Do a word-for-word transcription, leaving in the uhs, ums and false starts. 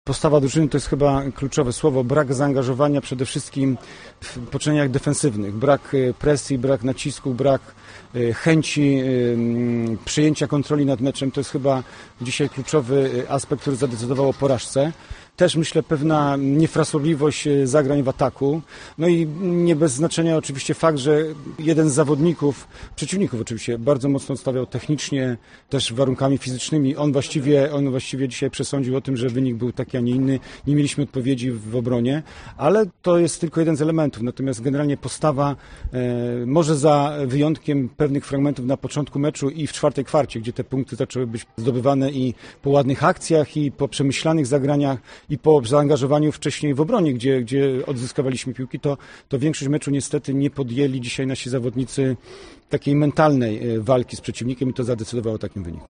Postawa drużyny to jest chyba kluczowe słowo. Brak zaangażowania przede wszystkim w poczynaniach defensywnych. Brak presji, brak nacisku, brak chęci przyjęcia kontroli nad meczem. To jest chyba dzisiaj kluczowy aspekt, który zadecydował o porażce. Też myślę pewna niefrasobliwość zagrań w ataku. No i nie bez znaczenia oczywiście fakt, że jeden z zawodników, przeciwników oczywiście, bardzo mocno stawiał technicznie, też warunkami fizycznymi. On właściwie, on właściwie dzisiaj przesądził o tym, że wynik był taki, a nie inny. Nie mieliśmy odpowiedzi w obronie, ale to jest tylko jeden z elementów. Natomiast generalnie postawa, e, może za wyjątkiem pewnych fragmentów na początku meczu i w czwartej kwarcie, gdzie te punkty zaczęły być zdobywane i po ładnych akcjach, i po przemyślanych zagraniach, i po zaangażowaniu wcześniej w obronie, gdzie, gdzie odzyskawaliśmy piłki, to, to większość meczu niestety nie podjęli dzisiaj nasi zawodnicy takiej mentalnej walki z przeciwnikiem i to zadecydowało o takim wyniku.